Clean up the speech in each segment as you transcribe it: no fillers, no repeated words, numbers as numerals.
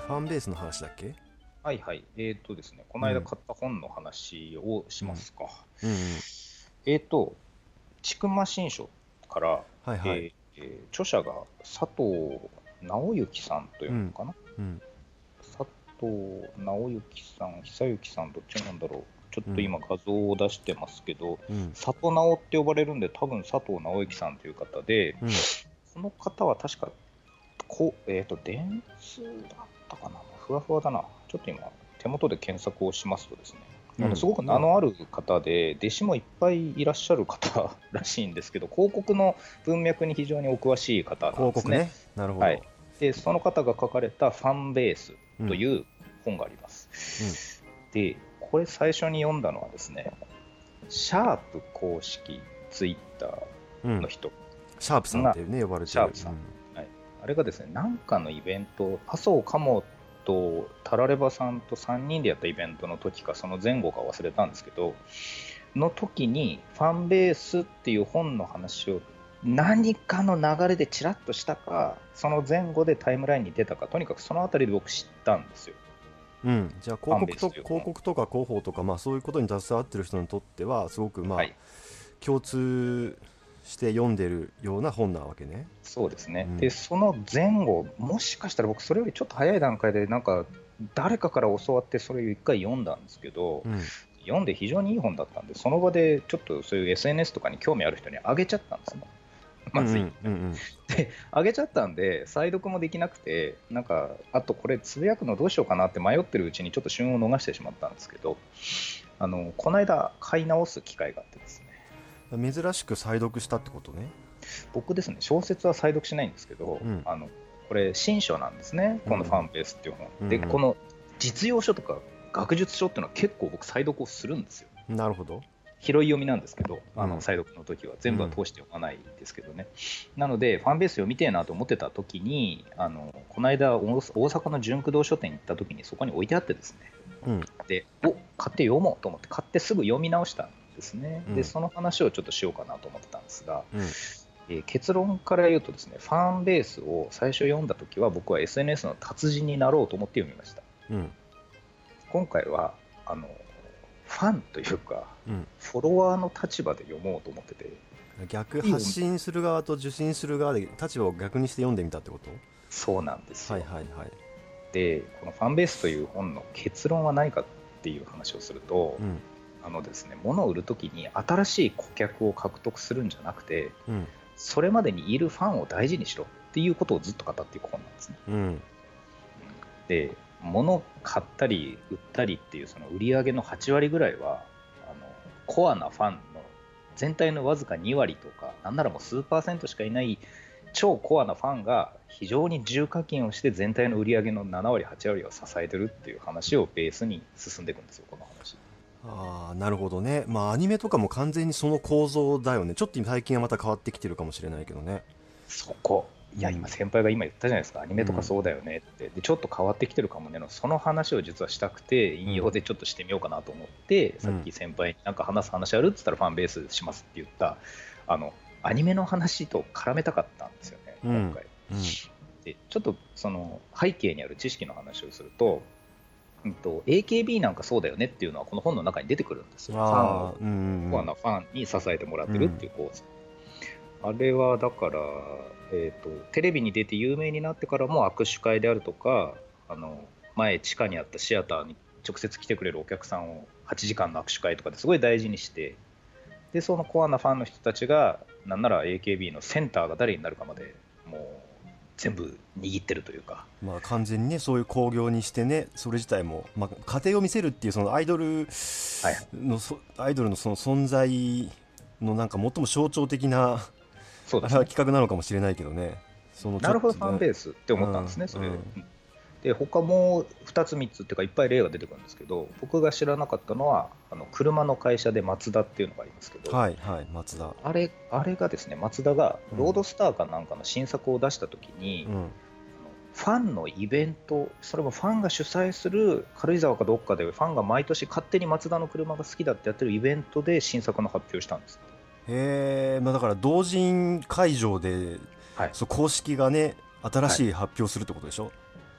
ファンベースの話だっけ？ はいはい。ですね、この間うん。 買った本の話をしうん。 ますか。 うんうん。 えっと、千曲新書から、 はいはい。 著者が佐藤直之さんとうん。 読むのかな。 うん。 佐藤直之さん、久之さん、どっちなんだろう。ちょっうん。 と今画像を出してますけど、 うん。 佐藤直って呼ばれるんで、多分佐藤直之さんという方で、 うん。 この方は確か電通だったかな、ふわふわだな、ちょっと今、手元で検索をしますとですね、 うん。 すごく名ね。 のある方で、弟子もいっぱいいらっしゃる方らしいんですけど、広告の文脈に非常にお詳しい方なんですね。 広告ね。なるほはい、 ど。 でその方が書かれたファンベースうん。 という本がありまうん。 す。で、これ最初に読んだのはですね、シャープ公式ツイッターうん。 の人シャープさんっが、 てね、呼ばれてる。 シャープさん、はい、あれがですね、なんかのイベント、麻生鴨とタラレバさんと3人でやったイベントの時か、その前後か忘れたんですけど、の時に、ファンベースっていう本の話を何かの流れでちらっとしたか、その前後でタイムラインに出たか、とにかくそのあたりで僕知ったんですよ、 うん。じゃあファンベースという本。 広告とか広報とか、まあそういうことに携わってる人にとってはすごくまあはい、 共通して読んでるような本なわけね。 そうですね。で、 うん。 その前後、もしかしたら僕、それよりちょっと早い段階で、なんか、誰かから教わって、それを一回読んだんですけど、 うん。 読んで非常にいい本だったんで、その場でちょっとそういう SNS とかに興味ある人にあげちゃったんですね。 うんうまずい。 んうんで、あげちゃったんで、再読もできなくて、なんか、あとこれ、つぶやくのどうしようかなって迷ってるうちに、ちょっと旬を逃してしまったんですけど、この間、買い直す機会があってですね、 うん。珍しく再読したってことね。 僕ですね、小説は再読しないんですけど、 うん。 これ、新書なんですね、このファうんンベースっていう本。で、こうんの実用書とか学術書っていうのは結構僕、再読をするんですよ。 うん。なるほど。 拾い読みなんですけど、 うん再読の時は、全部はうん通して読まないですけどね。なので、ファンベース読みてえなと思ってた時に、この間、阪の純駆動書店に行った時に、そこに置いてあってですね、 うんで、買って読もうと思って、買ってすぐ読み直したんですね。で、 うんその話をちょっとしようかなと思ってたんですが、 うん結論から言うとですね、ファンベースを最初読んだときは、僕は SNS の達人になろうと思って読みました。 うん。 今回はファンというか、 うん。 フォロワーの立場で読もうと思ってて、 逆発信する側と受信する側で立場を逆にして読んでみたってこと？ そうなんですはいよ。 はいはい。 で、このファンベースという本の結論は何かっていう話をすると、 うんですね、物を売るときに新しい顧客を獲得するんじゃなくて、 うんそれまでにいるファンを大事にしろっていうことをずっと語っていく本なんですね。 うんで、物を買ったり売ったりっていうその売り上げの8割ぐらいはコアなファンの全体のわずか2割とか、なんならもう数パーセントしかいない超コアなファンが非常に重課金をして全体の売り上げの7割8割を支えてるっていう話をベースに進んでいくんですよ、この話。 ああ、なるほどね。まあアニメとかも完全にその構造だよね。ちょっと最近はまた変わってきてるかもしれないけどね。 そこ。いや、今、 うん先輩が今言ったじゃないですか、アニメとかうんそうだよねって、でちょっと変わってきてるかもねの、その話を実はしたくて、引うん用でちょっとしてみようかなと思って、さっうんき先輩になんか話す話あるって言ったら、ファンベースしますって言った、あのアニメの話と絡めたかったんですよね、 うん今回。 うんでちょっとその背景にある知識の話をすると、AKB なんかそうだよねっていうのは、この本の中に出てくるんですよ、ファンを、 ああうんうんコアなファンに支えてもらってるっうんていう構図。あれはだから、テレビに出て有名になってからも握手会であるとか、前、地下にあったシアターに直接来てくれるお客さんを8時間の握手会とかですごい大事にして、でそのコアなファンの人たちが、なんなら AKB のセンターが誰になるかまで、もう全部握ってるというか。 まあ完全にねそういう興行にしてねそれ自体も、まあ、家庭を見せるっていうそのはい、 アイドルのその存在のなんか最も象徴的なあれはそうですね。 企画なのかもしれないけどね。そのちょなるほど、 っとね。 ファンベースってうん思ったんですね、それで。 うんで、他も2つ3つっていうか、いっぱい例が出てくるんですけど、僕が知らなかったのは、車の会社でマツダっていうのがありますけど、 はいはい松田。 あれがですね、マツダがローうんドスターかなんかの新作を出したときに、 うんファンのイベント、それもファンが主催する、軽井沢かどっかでファンが毎年勝手にマツダの車が好きだってやってるイベントで新作の発表したんです。 へえ、まあだから同人会場ではい。 そう公式がね新はい。 しい発表するってことでしょ？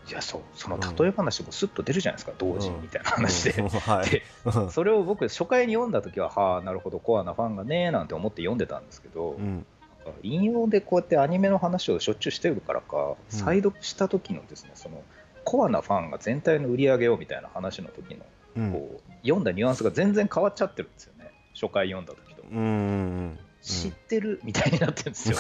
いや、そう、そのうん例え話もスッと出るじゃないですか、同人みたいな話で。 はいで、 うんそれを僕、初回に読んだときは、はあ、なるほど、コアなファンがね、なんて思って読んでたんですけど、 うんなんか引用でこうやってアニメの話をしょっちゅうしてるからか、 うん再読した時のですね、そのコアなファンが全体の売り上げをみたいな話の時の、 うんこう、読んだニュアンスが全然変わっちゃってるんですよね、初回読んだ時と。 うんうん知ってるみたいになってるんですよ。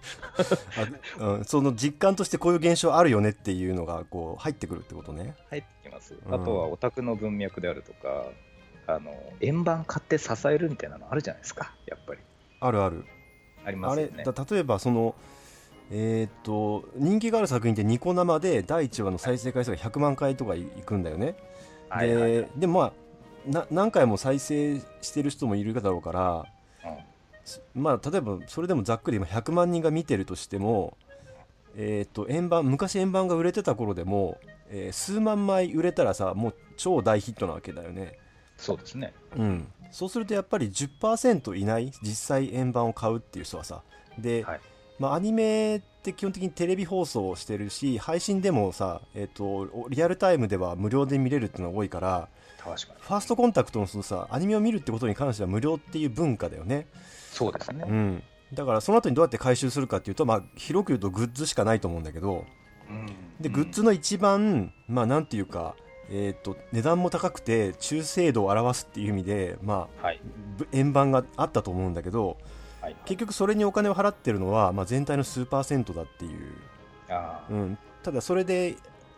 その実感としてこういう現象あるよねっていうのがこう入ってくるってことね。 入ってきます。 うんあとはオタクの文脈であるとか、円盤買って支えるみたいなのあるじゃないですか、やっぱり。 あるある。 ありまあれすよね。 例えばその人気がある作品ってニコ生で第1話の再生回数が100万回とかいくんだよね。 はいはいはい。 でまあ何回も再生してる人もいるだろうから、まあ例えばそれでもざっくり今100万人が見てるとしても、昔円盤が売れてた頃でも、数万枚売れたらさもう超大ヒットなわけだよね。 そうですね。 そうするとやっぱり 10% いない実際円盤を買うっていう人はさで、 はい。 アニメって基本的にテレビ放送をしてるし配信でもさ、リアルタイムでは無料で見れるっていうのが多いから確かに。 ファーストコンタクトのそのさアニメを見るってことに関しては無料っていう文化だよね。 そうですね。 だからその後にどうやって回収するかっていうと、広く言うとグッズしかないと思うんだけど、でグッズの一番なんていうか、値段も高くて中精度を表すっていう意味で、 はい。 円盤があったと思うんだけど、 はい。 結局それにお金を払ってるのは、全体の数パーセントだっていう、 あただそれで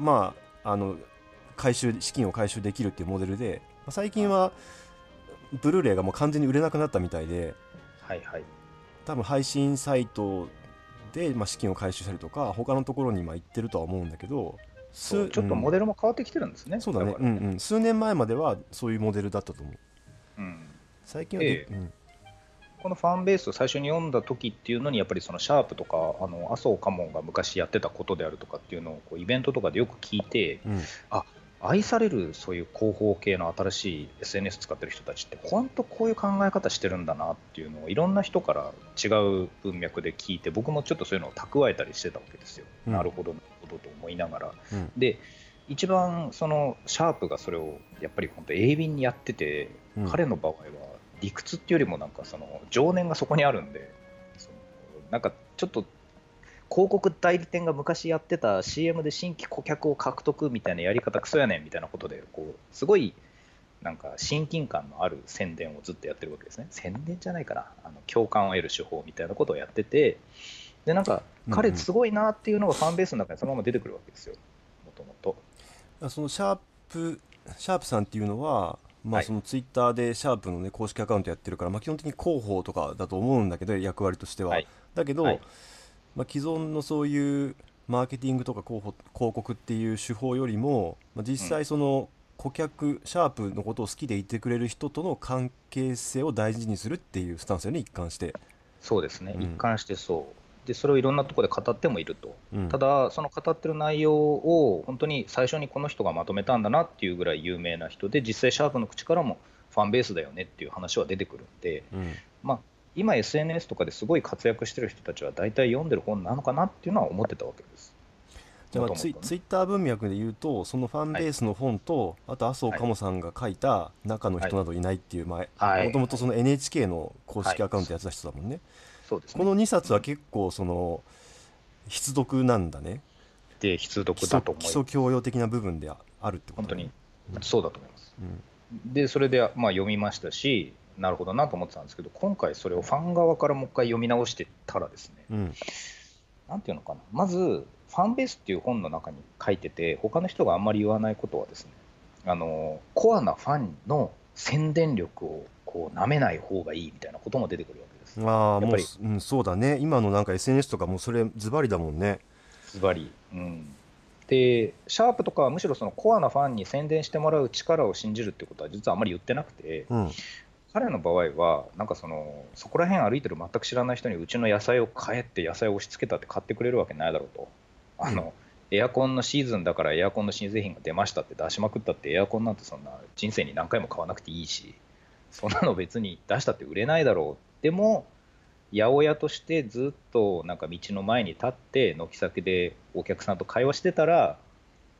資金を回収できるっていうモデルで、最近はブルーレイがもう完全に売れなくなったみたいで、 はいはい。 多分配信サイトで、資金を回収したりとか他のところに行ってるとは思うんだけど、 そうちょっとモデルも変わってきてるんですね。 そうだね、 からね。 数年前まではそういうモデルだったと思う。 うん最近はえこのファンベースを最初に読んだ時っていうのに、やっぱりそのシャープとか麻生家紋が昔やってたことであるとかっていうのをこうイベントとかでよく聞いて、あ、愛されるそういう広報系の新しい SNS 使ってる人たちって本当こういう考え方してるんだなっていうのをいろんな人から違う文脈で聞いて、僕もちょっとそういうのを蓄えたりしてたわけですよ。なるほどなるほどと思いながら、で一番そのシャープがそれをやっぱり本当鋭敏にやってて、彼の場合は理屈っていうよりもなんかその情念がそこにあるんで、なんかちょっと広告代理店が昔やってた CM で新規顧客を獲得みたいなやり方クソやねんみたいなことで、こうすごいなんか親近感のある宣伝をずっとやってるわけですね。宣伝じゃないかな、共感を得る手法みたいなことをやってて、でなんか彼すごいなっていうのがファンベースの中にそのまま出てくるわけですよ、もともと。 そのシャープさんっていうのは、そのツイッターでシャープの、ね、公式アカウントやってるから、基本的に広報とかだと思うんだけど、役割としては、だけど、既存のそういうマーケティングとか広告っていう手法よりも、実際その顧客、シャープのことを好きでいてくれる人との関係性を大事にするっていうスタンスよね、一貫して。 そうですね、一貫してそうで、それをいろんなところで語ってもいると、ただその語ってる内容を本当に最初にこの人がまとめたんだなっていうぐらい有名な人で、実際シャープの口からもファンベースだよねっていう話は出てくるんで、今 SNS とかですごい活躍してる人たちは大体読んでる本なのかなっていうのは思ってたわけです。 じゃあツイッター文脈で言うと、そのファンベースの本と、あと麻生かもさんが書いた中の人などいないっていう、もともとその NHK の公式アカウントやってた人だもんね。 そうですね、 この2冊は結構その必読なんだね。 で必読だと思います。 基礎教養的な部分であるってこと、 ね、本当にそうだと思います。でそれで読みましたし、なるほどなと思ってたんですけど、今回それをファン側からもう一回読み直してたらですね、なんていうのかな、まずファンベースっていう本の中に書いてて、他の人があんまり言わないことはですね、コアなファンの宣伝力をこう舐めない方がいいみたいなことも出てくるわけです。 やっぱりもう、そうだね、今のなんか SNS とかもそれズバリだもんね。 ズバリ、でシャープとかはむしろそのコアなファンに宣伝してもらう力を信じるってことは実はあんまり言ってなくて、彼の場合はなんかそこら辺歩いてる全く知らない人にうちの野菜を買えって野菜を押し付けたって買ってくれるわけないだろうと、エアコンのシーズンだからエアコンの新製品が出ましたって出しまくったって、エアコンなんてそんな人生に何回も買わなくていいし、そんなの別に出したって売れないだろう。でも八百屋としてずっとなんか道の前に立って軒先でお客さんと会話してたら、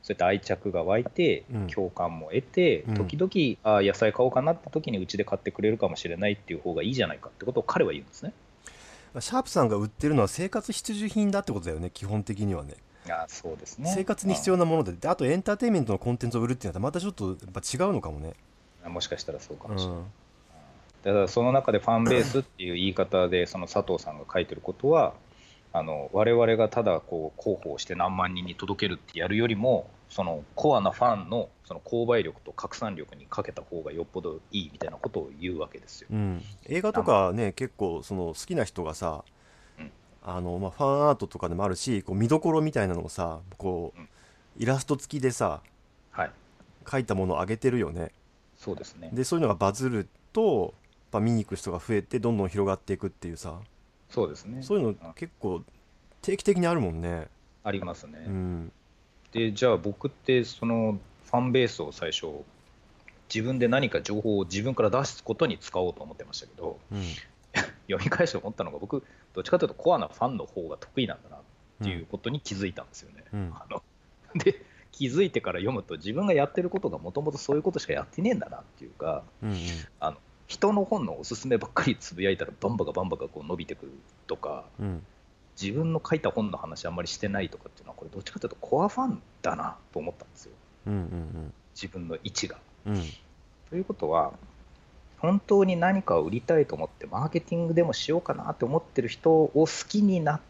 そういった愛着が湧いて、共感も得て、時々野菜買おうかなって時にうちで買ってくれるかもしれないっていう方がいいじゃないかってことを彼は言うんですね。 シャープさんが売ってるのは生活必需品だってことだよね、基本的にはね。 そうですね。 生活に必要なもので、あとエンターテインメントのコンテンツを売るっていうのはまたちょっとやっぱ違うのかもね。 もしかしたらそうかもしれない。だからその中でファンベースっていう言い方でその佐藤さんが書いてることは、我々がただこう広報して何万人に届けるってやるよりも、そのコアなファンのその購買力と拡散力にかけた方がよっぽどいいみたいなことを言うわけですよ。 映画とかね、結構その好きな人がさ、ファンアートとかでもあるし、こう見どころみたいなのをさ、こうイラスト付きでさ、書いたものを上げてるよね。 そうですね。 でそういうのがバズると見に行く人が増えてどんどん広がっていくっていうさ。 そうですね。 そういうの結構定期的にあるもんね。 ありますね。でじゃあ僕ってそのファンベースを最初自分で何か情報を自分から出すことに使おうと思ってましたけど、読み返して思ったのが、僕どっちかというとコアなファンの方が得意なんだなっていうことに気づいたんですよね。で気づいてから読むと、自分がやってることがもともとそういうことしかやってねえんだなっていうか、人の本のおすすめばっかりつぶやいたらバンバカこう伸びてくるとか、自分の書いた本の話あんまりしてないとかっていうのは、これどっちかというとコアファンだなと思ったんですよ、自分の位置が。ということは、本当に何かを売りたいと思ってマーケティングでもしようかなって思ってる人を好きになって、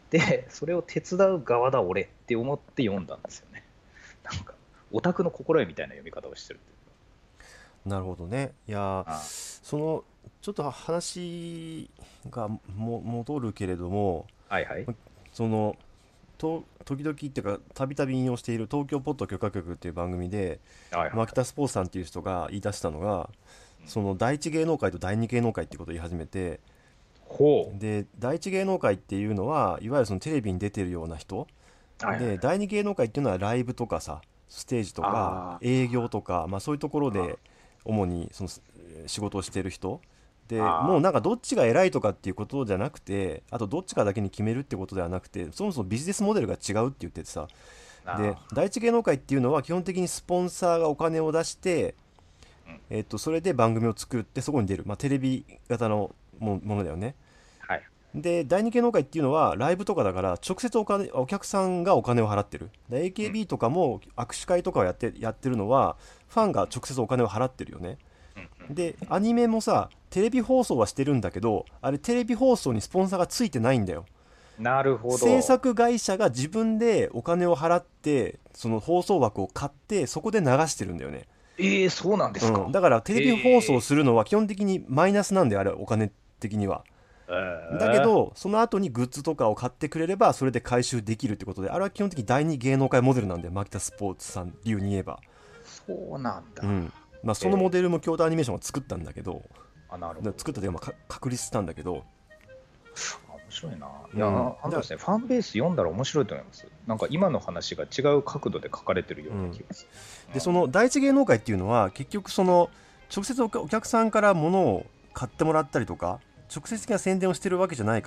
それを手伝う側だ俺って思って読んだんですよね。なんかオタクの心得みたいな読み方をしてるっていうか。なるほどね。いやそのちょっと話が戻るけれども、その時々っていうかたびたび引用している東京ポッド許可局っていう番組で、牧田スポーツさんっていう人が言い出したのが、その第一芸能界と第二芸能界っていうことを言い始めて、で第一芸能界っていうのはいわゆるそのテレビに出てるような人で、第二芸能界っていうのはライブとかさ、ステージとか営業とか、そういうところで主にその仕事をしてる人で、もうなんかどっちが偉いとかっていうことじゃなくて、あとどっちかだけに決めるってことではなくて、そもそもビジネスモデルが違うって言っててさ、で第一芸能界っていうのは基本的にスポンサーがお金を出して、それで番組を作ってそこに出る、テレビ型のものだよね。で第二芸能界っていうのはライブとかだから直接お客さんがお金を払ってる。で AKB とかも握手会とかをやってるのはファンが直接お金を払ってるよね。でアニメもさ、テレビ放送はしてるんだけど、あれテレビ放送にスポンサーがついてないんだよ。 なるほど。 制作会社が自分でお金を払ってその放送枠を買ってそこで流してるんだよね。 そうなんですか。 だからテレビ放送するのは基本的にマイナスなんだよ、あれお金的には。だけどその後にグッズとかを買ってくれればそれで回収できるってことで、あれは基本的に第二芸能界モデルなんで、牧田スポーツさん流に言えば。 そうなんだ。 そのモデルも京都アニメーションが作ったんだけど、 なるほど。 作ったというか確立したんだけど、 面白いな。いや、ですね、ファンベース読んだら面白いと思います。なんか今の話が違う角度で書かれてるような気がする。 でその第一芸能界っていうのは結局その直接お客さんから物を買ってもらったりとか直接的な宣伝をしてるわけじゃないから、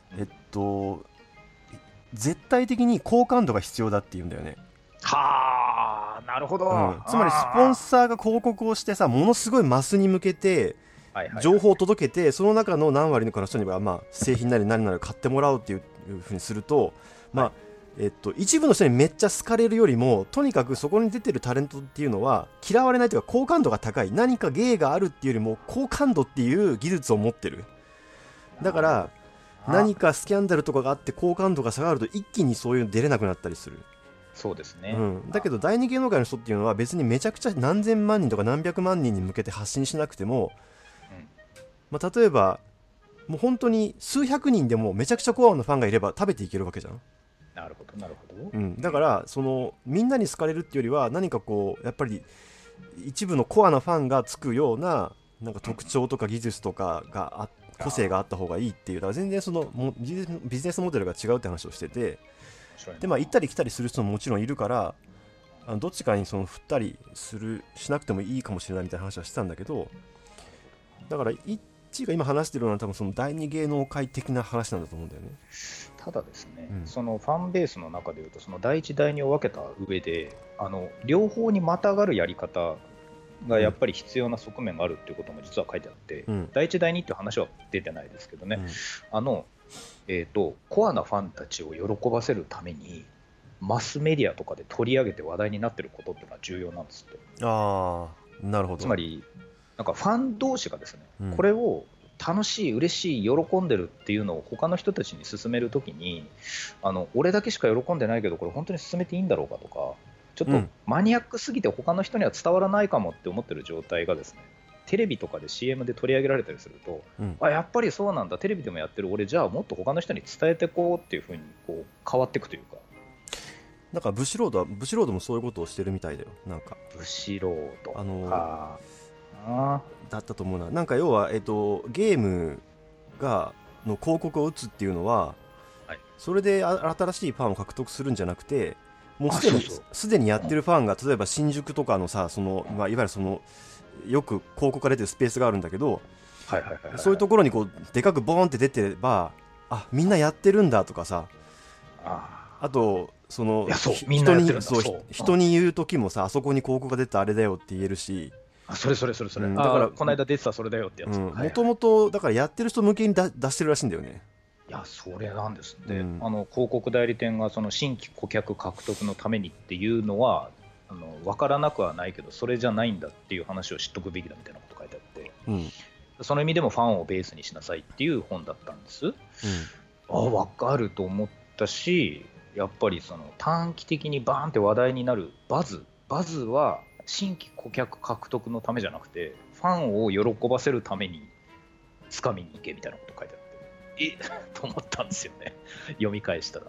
絶対的に好感度が必要だっていうんだよね。 はあ、なるほど。 つまりスポンサーが広告をしてさ、ものすごいマスに向けて情報を届けて、その中の何割の人には製品なり何なり買ってもらうっていうふうにすると、一部の人にめっちゃ好かれるよりも、とにかくそこに出てるタレントっていうのは嫌われないというか好感度が高い、何か芸があるっていうよりも好感度っていう技術を持ってる。だから何かスキャンダルとかがあって好感度が下がると一気にそういうの出れなくなったりする。 そうですね。 だけど第二芸能界の人っていうのは別にめちゃくちゃ何千万人とか何百万人に向けて発信しなくても、例えばもう本当に数百人でもめちゃくちゃコアなファンがいれば食べていけるわけじゃん。 なるほどなるほど。 だからそのみんなに好かれるっていうよりは、何かこうやっぱり一部のコアなファンがつくようななんか特徴とか技術とかが個性があった方がいいっていう。だから全然そのビジネスモデルが違うって話をしてて、で行ったり来たりする人ももちろんいるから、どっちかにその振ったりしなくてもいいかもしれないみたいな話はしてたんだけど、だから行っチーが今話してるのは多分その第二芸能界的な話なんだと思うんだよね。 ただですね、そのファンベースの中でいうと、その第一第二を分けた上で、両方にまたがるやり方がやっぱり必要な側面があるっていうことも実は書いてあって、第一第二っていう話は出てないですけどね、コアなファンたちを喜ばせるためにマスメディアとかで取り上げて話題になってることっていうのは重要なんですって。 ああ、なるほど。 つまりなんかファン同士がですね、これを楽しい、嬉しい、喜んでるっていうのを他の人たちに勧めるときに、俺だけしか喜んでないけどこれ本当に勧めていいんだろうかとか、ちょっとマニアックすぎて他の人には伝わらないかもって思ってる状態がですね、テレビとかで CM で取り上げられたりすると、やっぱりそうなんだ、テレビでもやってる、俺じゃあもっと他の人に伝えてこうっていう風にこう変わっていくというか。 なんかブシロードもそういうことをしてるみたいだよ。なんかブシロードだったと思うな。なんか要は、ゲームの広告を打つっていうのは、それで新しいファンを獲得するんじゃなくて、もうすでにやってるファンが、例えば新宿とかのさ、いわゆるそのよく広告が出てるスペースがあるんだけど、そういうところにこうでかくボーンって出てれば、あ、みんなやってるんだとかさ、あとその人に言う時もさ、あそこに広告が出てあれだよって言えるし、 それ、だからこの間出てたそれだよってやつ。 もともとだからやってる人向けに出してるらしいんだよね。 いや、それなんですって。広告代理店がその新規顧客獲得のためにっていうのは分からなくはないけど、それじゃないんだっていう話を知っとくべきだみたいなこと書いてあって、その意味でもファンをベースにしなさいっていう本だったんです。分かると思ったし、やっぱりその短期的にバーンって話題になるバズは新規顧客獲得のためじゃなくて、ファンを喜ばせるために掴みに行けみたいなこと書いてあって、と思ったんですよね、読み返したら。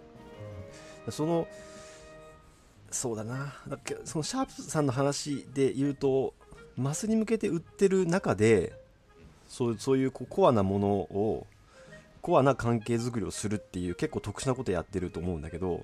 そうだな、そのシャープさんの話で言うと、マスに向けて売ってる中でそういうコアなものを、コアな関係づくりをするっていう結構特殊なことやってると思うんだけど、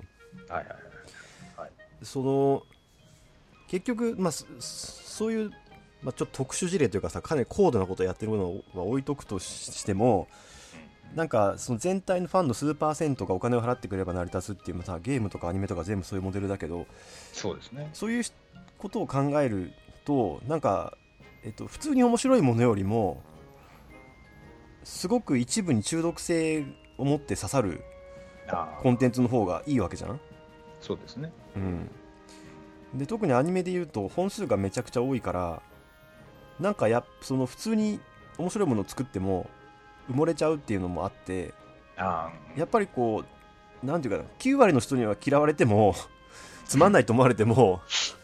結局、そういう、ちょっと特殊事例というかさ、かなり高度なことをやってるものは置いとくとしても、なんかその全体のファンの数%がお金を払ってくれば成り立つっていうさ、ゲームとかアニメとか全部そういうモデルだけど、 そうですね、 そういうことを考えると、なんか、普通に面白いものよりもすごく一部に中毒性を持って刺さるコンテンツの方がいいわけじゃん。 そうですね、 で特にアニメでいうと本数がめちゃくちゃ多いから、なんかその普通に面白いものを作っても埋もれちゃうっていうのもあって、やっぱりこうなんていうかな、9割の人には嫌われてもつまんないと思われても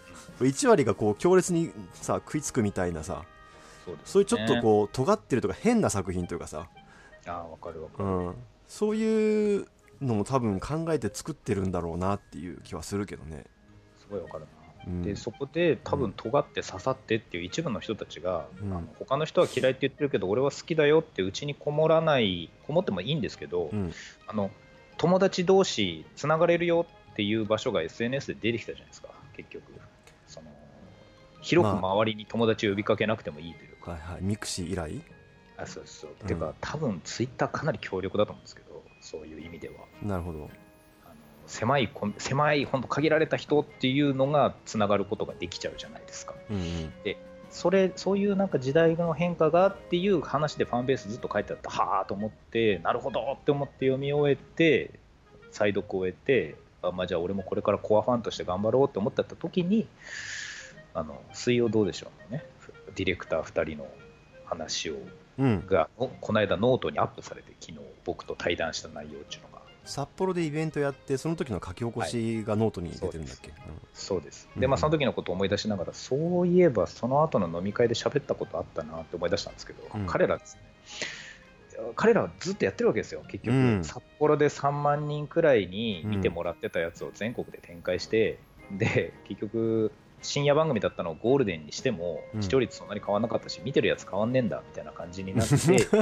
1割がこう強烈にさ食いつくみたいなさ、そういうちょっとこう尖ってるとか変な作品というかさ、 わかる、 そういうのも多分考えて作ってるんだろうなっていう気はするけどね。 すごいわかるな。でそこで多分尖って刺さってっていう一部の人たちが、他の人は嫌いって言ってるけど俺は好きだよってうちにこもってもいいんですけど、友達同士つながれるよっていう場所が SNS で出てきたじゃないですか。結局広く周りに友達を呼びかけなくてもいいというか、 ミクシー以来、 そうっていうか多分ツイッターかなり強力だと思うんですけど、そういう意味では。 なるほど。 狭い本当限られた人っていうのがつながることができちゃうじゃないですか。でそういうなんか時代の変化がっていう話でファンベースずっと書いてあった、はあと思って、なるほどって思って読み終えて再読を終えて、じゃあ俺もこれからコアファンとして頑張ろうって思ってた時に、水曜どうでしょうね、ディレクター2人の話がこの間ノートにアップされて、昨日僕と対談した内容っていうのが、 札幌でイベントやって、その時の書き起こしがノートに出てるんだっけ。 そうです。で、その時のことを思い出しながら、そういえばその後の飲み会で喋ったことあったなって思い出したんですけど、彼らはずっとやってるわけですよ。結局、札幌で3万人くらいに見てもらってたやつを全国で展開して、で結局深夜番組だったのをゴールデンにしても視聴率そんなに変わらなかったし、見てるやつ変わんねえんだみたいな感じになって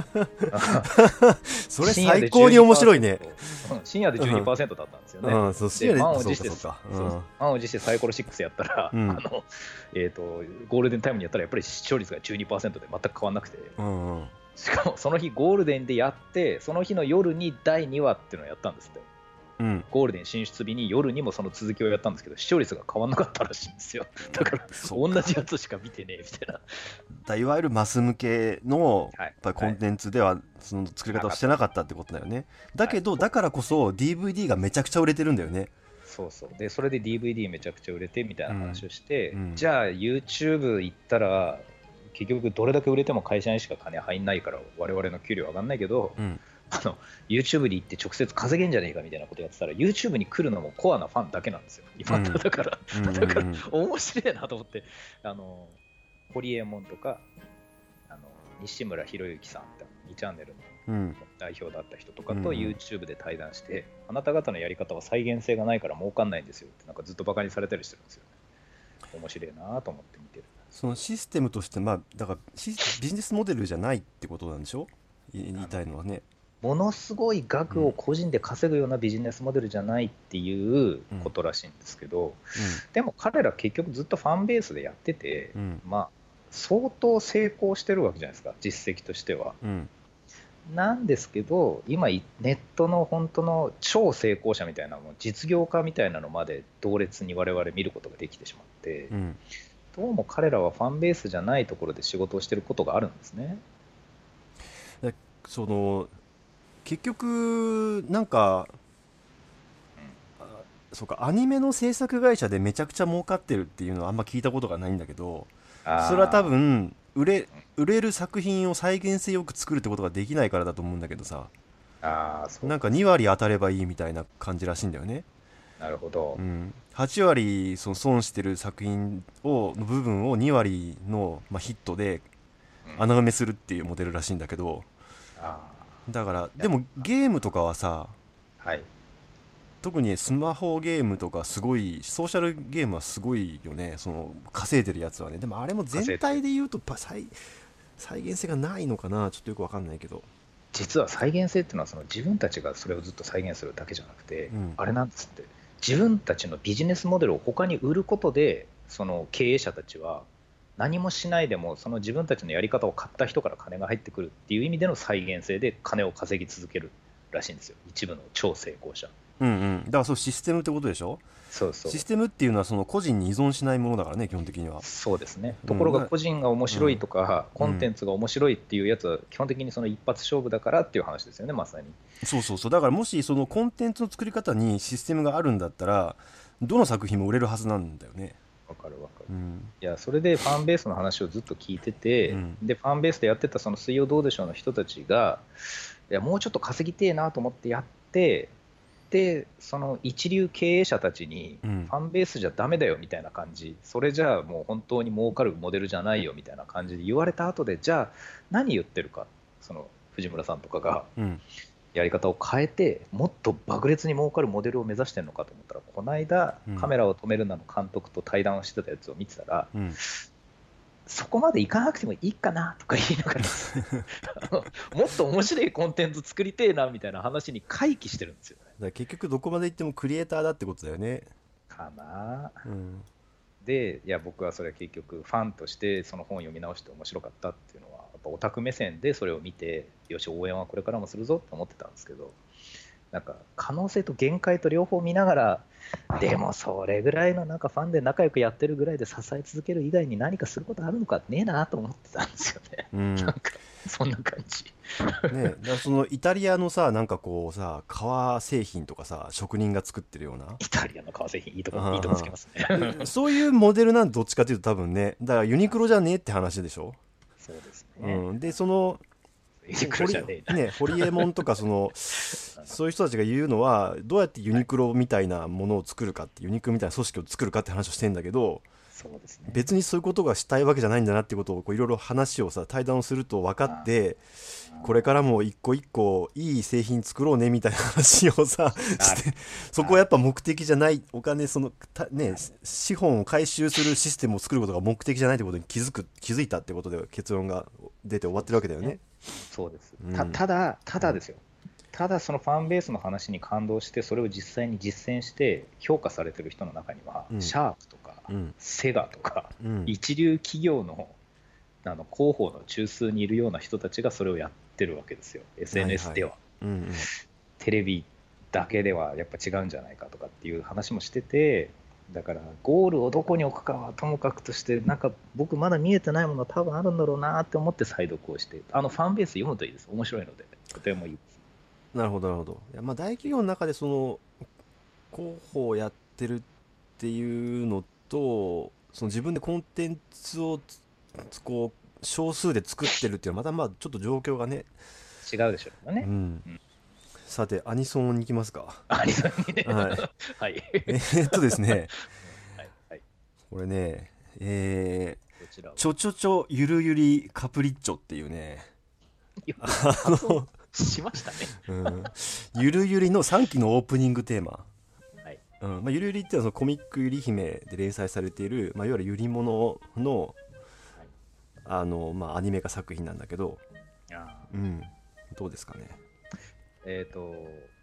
それ最高に面白いね。 深夜で 12% だったんですよね。満を持してサイコロ6やったら、ゴールデンタイムにやったらやっぱり視聴率が 12% で全く変わらなくて、 しかもその日ゴールデンでやって、その日の夜に第2話っていうのをやったんですって。 うん、 ゴールデン進出日に夜にもその続きをやったんですけど、視聴率が変わんなかったらしいんですよ。だから同じやつしか見てねえみたいな。 いわゆるマス向けのはい、 やっぱりコンテンツではその作り方をしてなかったってことだよね。だけど、だからこそ DVD がめちゃくちゃ売れてるんだよね。 そうそう。で、それで DVD めちゃくちゃ売れてみたいな話をして、 うんうん、 じゃあ YouTube 行ったら、結局どれだけ売れても会社にしか金入んないから我々の給料上がんないけど、 うん、 YouTube に行って直接稼げんじゃねえかみたいなことやってたら YouTube に来るのもコアなファンだけなんですよ今、だから、だから面白いなと思って、ホリエモンとか西村博之さんって2チャンネルの代表だった人とかと YouTube で対談して、あなた方のやり方は再現性がないから儲かんないんですよってなんかずっとバカにされたりしてるんですよね。面白いなと思って見てる。 そのシステムとして、まあ、だからビジネスモデルじゃないってことなんでしょ、言いたいのはね。 ものすごい額を個人で稼ぐようなビジネスモデルじゃないっていうことらしいんですけど、でも彼ら結局ずっとファンベースでやってて、まあ相当成功してるわけじゃないですか、実績としては。なんですけど、今ネットの本当の超成功者みたいなもう実業家みたいなのまで同列に我々見ることができてしまって、どうも彼らはファンベースじゃないところで仕事をしてることがあるんですね。 その結局なんか、そうか、アニメの制作会社でめちゃくちゃ儲かってるっていうのはあんま聞いたことがないんだけど、それは多分売れる作品を再現性よく作るってことができないからだと思うんだけどさ。なんか2割当たればいいみたいな感じらしいんだよね。 なるほど、 8割その損してる作品の部分を2割の、ヒットで穴埋めするっていうモデルらしいんだけど、だからでもゲームとかはさ、特にスマホゲームとかすごい、ソーシャルゲームはすごいよね、その稼いでるやつはね。でもあれも全体で言うと再現性がないのかな、ちょっとよくわかんないけど。 実は再現性っていうのはその自分たちがそれをずっと再現するだけじゃなくて、あれなんですって、自分たちのビジネスモデルを他に売ることで、その経営者たちは何もしないでもその自分たちのやり方を買った人から金が入ってくるっていう意味での再現性で金を稼ぎ続けるらしいんですよ、一部の超成功者。 だからそうシステムってことでしょ。 そうそう、 システムっていうのはその個人に依存しないものだからね、基本的には。 そうですね。ところが個人が面白いとか、コンテンツが面白いっていうやつは基本的にその一発勝負だからっていう話ですよね、まさに。 そうだからもしそのコンテンツの作り方にシステムがあるんだったらどの作品も売れるはずなんだよね。 わかる。いや、それでファンベースの話をずっと聞いてて、でファンベースでやってたその水曜どうでしょうの人たちが、いやもうちょっと稼ぎてえなと思ってやって、でその一流経営者たちにファンベースじゃダメだよみたいな感じ、それじゃあもう本当に儲かるモデルじゃないよみたいな感じで言われた後で、じゃあ何言ってるか、その藤村さんとかがやり方を変えてもっと爆裂に儲かるモデルを目指してるのかと思ったら、この間カメラを止めるなの監督と対談をしてたやつを見てたら、そこまでいかなくてもいいかなとか言いながらもっと面白いコンテンツ作りてえなみたいな話に回帰してるんですよね。 だから結局どこまで行ってもクリエイターだってことだよね。 かな、で、いや僕はそれは結局ファンとしてその本を読み直して面白かったっていうのはやっぱオタク目線でそれを見て、よし応援はこれからもするぞって思ってたんですけど、なんか可能性と限界と両方見ながら、でもそれぐらいのなんかファンで仲良くやってるぐらいで支え続ける以外に何かすることあるのかねえなと思ってたんですよね。なんかそんな感じね。だからそのイタリアのさ、なんかこうさ、革製品とかさ、職人が作ってるようなイタリアの革製品いいとこつけますねそういうモデルなんてどっちかというと多分ね、だからユニクロじゃねえって話でしょ。 そうですね、 でそのホリエモンとかそういう人たちが言うのは、どうやってユニクロみたいなものを作るかって、ユニクロみたいな組織を作るかって話をしてんだけど、 そうですね、 別にそういうことがしたいわけじゃないんだなってことをいろいろ話をさ、対談をすると分かって、これからも一個一個いい製品作ろうねみたいな話をさして、そこはやっぱ目的じゃない、お金資本を回収するシステムを作ることが目的じゃないってことに気づいたってことで結論が出て終わってるわけだよね。 そうです。ただですよ。ただそのファンベースの話に感動してそれを実際に実践して評価されてる人の中には、シャープとか、セガとか、一流企業の広報の中枢にいるような人たちがそれをやってるわけですよ、 SNS では、 うんうん、 テレビだけではやっぱ違うんじゃないかとかっていう話もしてて、だからゴールをどこに置くかはともかくとして、なんか僕まだ見えてないものは多分あるんだろうなって思って再読をして、ファンベース読むといいです、面白いのでとてもいいです。 なるほどなるほど。いや、まあ大企業の中でその広報をやってるっていうのと、その自分でコンテンツをこう少数で作ってるっていうのはまたちょっと状況がね。 違うでしょうね、 うん、 うん、 さてアニソンに行きますか。 アニソンにねはい。 はいですね、 はいはい、 これね、 どちらをちょちょちょゆるゆりカプリッチョっていうね、 よくあ発音の、 しましたねうん、ゆるゆりの3期のオープニングテーマ、 はい、 ゆるゆりっていうのはそのコミックゆり姫で連載されている、いわゆるゆりものの、 はい、 アニメ化作品なんだけど、 あうん、どうですかね。 えっ、と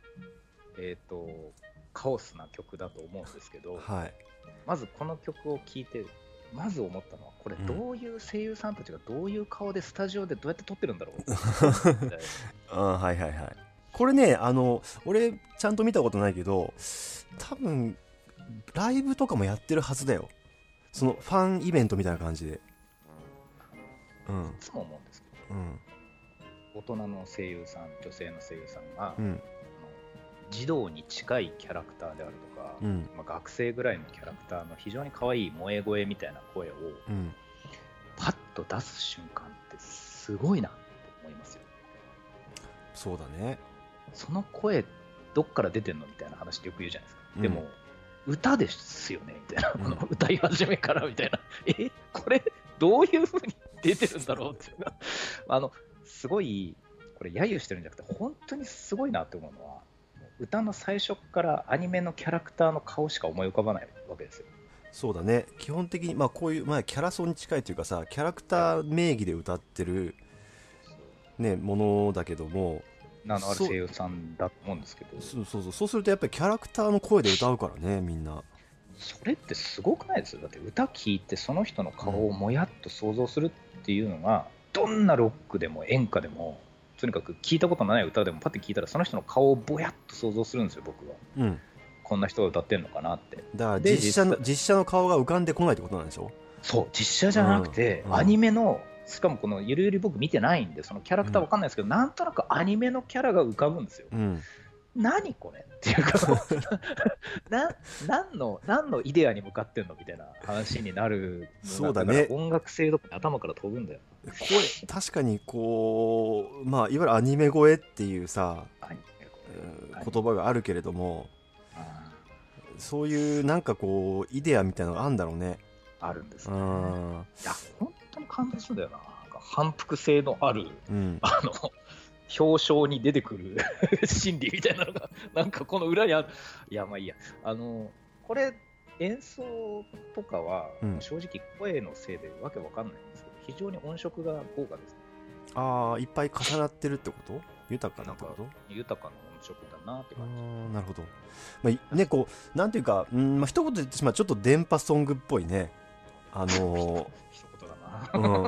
カオスな曲だと思うんですけど、 はい、 まずこの曲を聴いてまず思ったのは、これどういう声優さんたちがどういう顔でスタジオでどうやって撮ってるんだろうはいはいはい。これね、俺ちゃんと見たことないけど、多分ライブとかもやってるはずだよ、そのファンイベントみたいな感じで。うん、 いつも思うんですけど、 うん、 大人の声優さん、女性の声優さんが、 うん、 児童に近いキャラクターであるとか、 うん、 学生ぐらいのキャラクターの非常に可愛い萌え声みたいな声をうん、 パッと出す瞬間ってすごいなって思いますよ。 そうだね。 その声どっから出てんのみたいな話ってよく言うじゃないですか、 うん、 でも歌ですよねみたいな、 うん、 歌い始めからみたいなこれどういう風に出てるんだろうっていうのがすごい、これ揶揄してるんじゃなくて本当にすごいなって思うのは、歌の最初からアニメのキャラクターの顔しか思い浮かばないわけですよ。 そうだね。基本的にこういう、キャラソンに近いというかさ、キャラクター名義で歌ってるねものだけども、 名のある声優さんだと思うんですけど、 そうするとやっぱりキャラクターの声で歌うからね、みんな。 それってすごくないですよ。だって歌聞いてその人の顔をもやっと想像するっていうのが、どんなロックでも演歌でもとにかく聞いたことのない歌でもパッて聞いたらその人の顔をぼやっと想像するんですよ、僕は。 うん。 こんな人が歌ってんのかなって。 だからで実写の顔が浮かんでこないってことなんでしょ。 そう実写じゃなくて、アニメの、しかもこのゆるゆり僕見てないんでそのキャラクターわかんないですけど、なんとなくアニメのキャラが浮かぶんですよ。 うん、 何これっていうか何のイデアに向かってんのみたいな話になる。 そうだね。 音楽性とか頭から飛ぶんだよ。 確かにこう、いわゆるアニメ声っていうさ、言葉があるけれども、そういうなんかこうイデアみたいなのがあるんだろうね。 あるんですね。いや本当に感動するんだよな。なんか反復性のある、 うん、 表彰に出てくる心理みたいなのがなんかこの裏にある。いやまあいいや、これ演奏とかは、正直声のせいでわけわかんないんですけど、非常に音色が豪華ですね。 ああ、いっぱい重なってるってこと？豊かなってこと？ 豊かな音色だなって感じ。 なるほど。ね、こうなんていうか、一言で言ってしまうちょっと電波ソングっぽいね。 一言だな。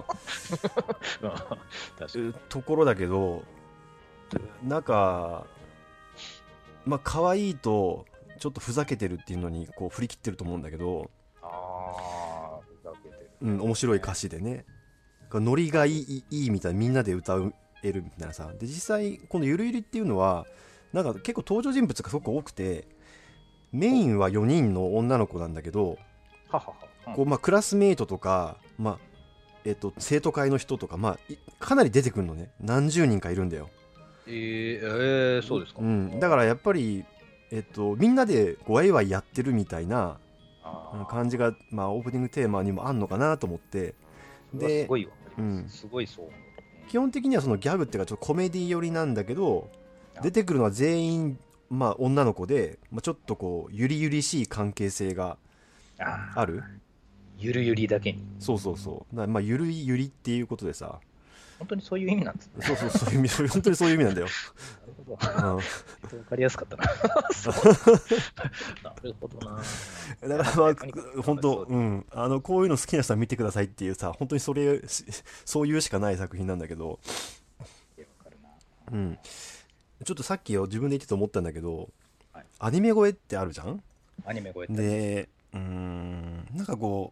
ところだけど、なんか可愛いとちょっとふざけてるっていうのにこう振り切ってると思うんだけど、 ふざけてる、 面白い歌詞でね、ノリがいいみたいな、みんなで歌えるみたいなさ。で実際このゆるゆりっていうのはなんか結構登場人物がすごく多くて、メインは4人の女の子なんだけど、こうクラスメイトとか、生徒会の人とか、かなり出てくるのね。何十人かいるんだよ。 そうですか。 だからやっぱり、みんなでワイワイやってるみたいな感じが、オープニングテーマにもあんのかなと思って。 ですごいわかります。すごいそう。 基本的にはそのギャグっていうかちょっとコメディ寄りなんだけど、出てくるのは全員女の子で、ちょっとこうゆりゆりしい関係性がある。 ゆるゆりだけに。 そう。ゆるゆりっていうことでさ、 本当にそういう意味なんですね。 そうそう、そういう意味、本当にそういう意味なんだよ。 なるほど。分かりやすかったな。なるほどな。 だからまあ、本当、うん、こういうの好きな人は見てくださいっていうさ、本当にそういうしかない作品なんだけど、うん。ちょっとさっきよ、自分で言ってて思ったんだけど、 はい、 アニメ声ってあるじゃん。 アニメ声ってで、なんかこ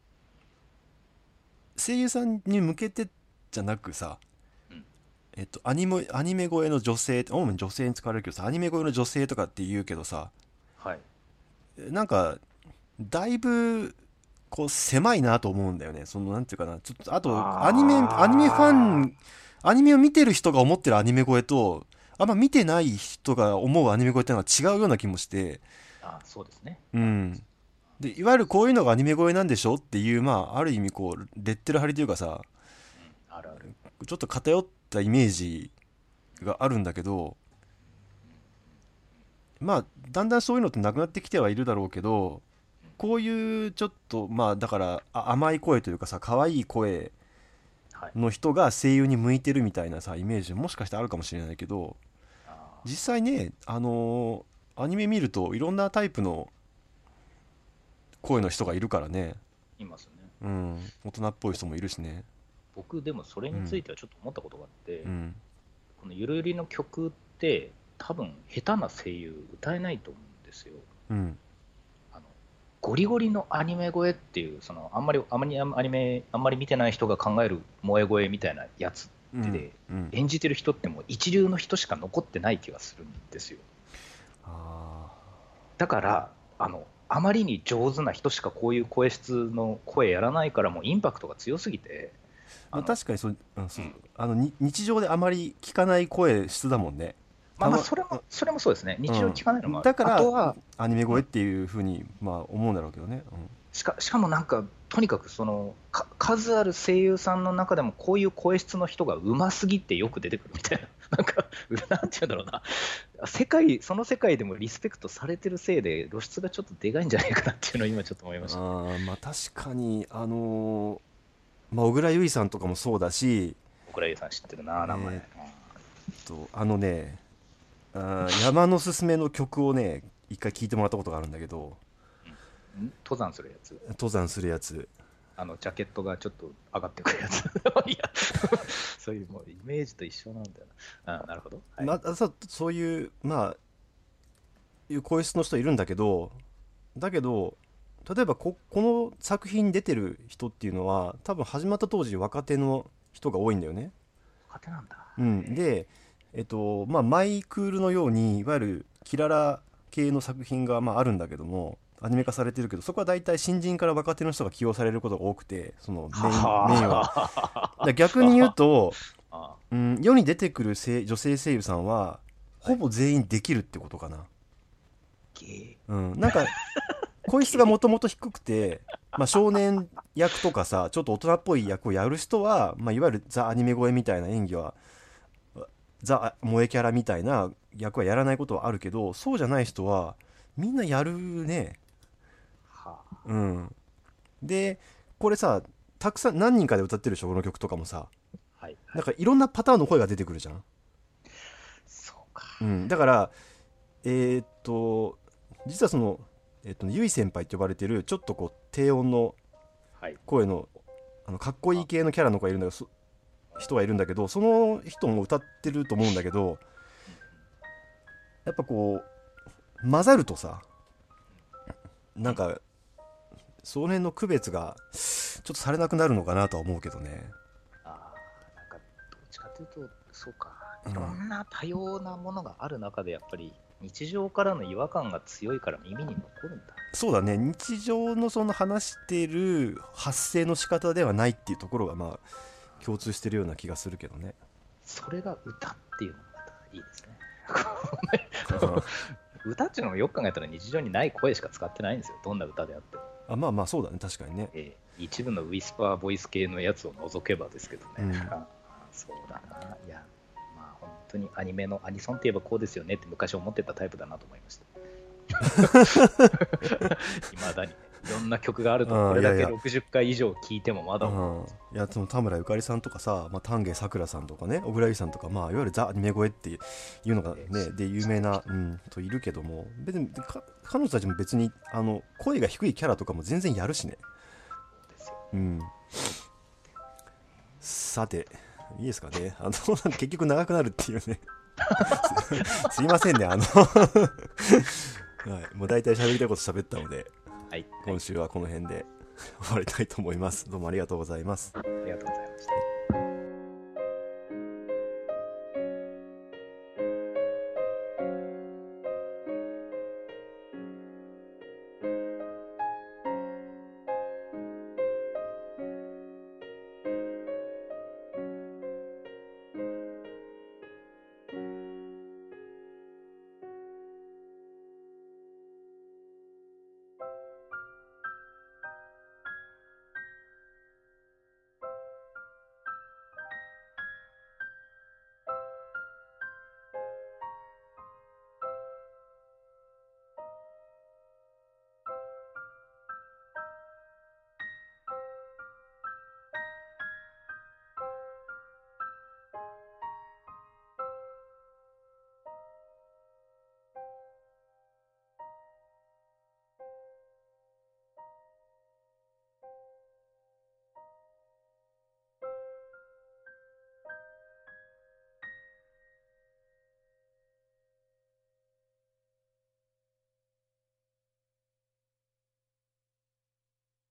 う、声優さんに向けてじゃなくさ、 うん、 アニメ声の女性、主に女性に使われるけどさ、アニメ声の女性とかって言うけどさ、 はい。 なんか、だいぶ、こう、狭いなと思うんだよね。なんていうかな。ちょっと、あと、アニメファあン、アニメを見てる人が思ってるアニメ声と、あんま見てない人が思うアニメ声ってのは違うような気もして、 そうですね。 うん。で、いわゆるこういうのがアニメ声なんでしょっていう、まあ、ある意味こう、レッテル貼りというかさ、 あるある。 ちょっと偏ったイメージがあるんだけど、まあ、だんだんそういうのってなくなってきてはいるだろうけど、こういうちょっと、まあ、だから、甘い声というかさ、可愛い声はい。 の人が声優に向いてるみたいなさ、イメージもしかしてあるかもしれないけど、 あ実際ね、アニメ見るといろんなタイプの声の人がいるからね。 いますね。 うん、大人っぽい人もいるしね。 僕、でもそれにつうん、 いてはちょっと思ったことがあって、 うん。 このゆるゆりの曲って、多分下手な声優歌えないと思うんですよ。 うん。 あのゴリゴリのアニメ声っていう、あんまり見てない人が考える萌え声みたいなやつうん。 って、 うん。 演じてる人ってもう一流の人しか残ってない気がするんですよ。 あだからあまりに上手な人しかこういう声質の声やらないから、もうインパクトが強すぎて、 まあ、 あの、 確かにそう、うん、そう、 うん、 日常であまり聞かない声質だもんね。 まあまあ、 たま、 それもそうですね。日常うん。 聞かないのもある。 だから、 あとは、 アニメうん、 声っていうふうに、まあ、思うんだろうけどね。 しかもなんか、とにかく数ある声優さんの中でも、こういう声質の人がうますぎてよく出てくるみたいな、なんか、なんていうんだろうな、その世界でもリスペクトされてるせいで、露出がちょっとでかいんじゃないかなっていうのを今、ちょっと思いましたね。 まあ、確かに、まあ、小倉優衣さんとかもそうだし、 小倉優さん知ってるな、名前。 えね、山のすすめの曲をね、一回聴いてもらったことがあるんだけど、 登山するやつ。 登山するやつ。 ジャケットがちょっと上がってくるやつ。いや、そういうもうイメージと一緒なんだよな。なるほど。はい。 まあ、そういう、まあ、いう声質の人いるんだけど、例えばこの作品に出てる人っていうのは、多分始まった当時若手の人が多いんだよね。 若手なんだ。 うん。で、まあ、マイクールのように、いわゆるキララ系の作品が、まあ、あるんだけども、アニメ化されてるけど、そこは大体新人から若手の人が起用されることが多くて、そのメインは。だかはら逆に言うと、 あ。 うん、世に出てくる女性声優さんは、ほぼ全員できるってことかな。 ゲうん。なんか、声質がもともと低くて、まあ、少年役とかさ、ちょっと大人っぽい役をやる人は、まあ、いわゆるザ・アニメ声みたいな演技は、ザ・萌えキャラみたいな役はやらないことはあるけど、そうじゃない人は、みんなやるね。 はあ。 うん。で、これさ、たくさん何人かで歌ってるでしょ、この曲とかもさ。 はいはい。 なんかいろんなパターンの声が出てくるじゃん。 そうか。 うん。だから、えーっと、実はゆい先輩って呼ばれてる、ちょっとこう、低音のはい。 声の、かっこいい系のキャラの子がいるんだけど、人がいるんだけど、その人も歌ってると思うんだけど、やっぱこう、混ざるとさ、なんか、その辺の区別が、ちょっとされなくなるのかなとは思うけどね。 なんか、どっちかというと、そうか。 うん。 いろんな多様なものがある中で、やっぱり日常からの違和感が強いから耳に残るんだ。 そうだね、日常のその話してる発声の仕方ではないっていうところが、まあ、共通してるような気がするけどね。 それが歌っていうのがまたいいですね。歌っていうのもよく考えたら日常にない声しか使ってないんですよ。どんな歌であっても。 まあまあ、そうだね、確かにね。 一部のウィスパーボイス系のやつを除けばですけどね。 うん。 そうだな。いや、まあ本当にアニメのアニソンって言えばこうですよねって昔思ってたタイプだなと思いました。いまだに。 いろんな曲があると、これだけ60回以上聴いてもまだいや、その田村ゆかりさんとかさ、丹下さくらさんとかね、小倉優さんとか、いわゆるザ・アニメ声っていうのがね、で有名な、といるけども、別に彼女たちも別に声が低いキャラとかも全然やるしね。さて、いいですかね。結局長くなるっていうね。すいませんね。はい、もう大体喋りたいこと喋ったので、今週はこの辺で終わりたいと思います。どうもありがとうございます。 ありがとうございます。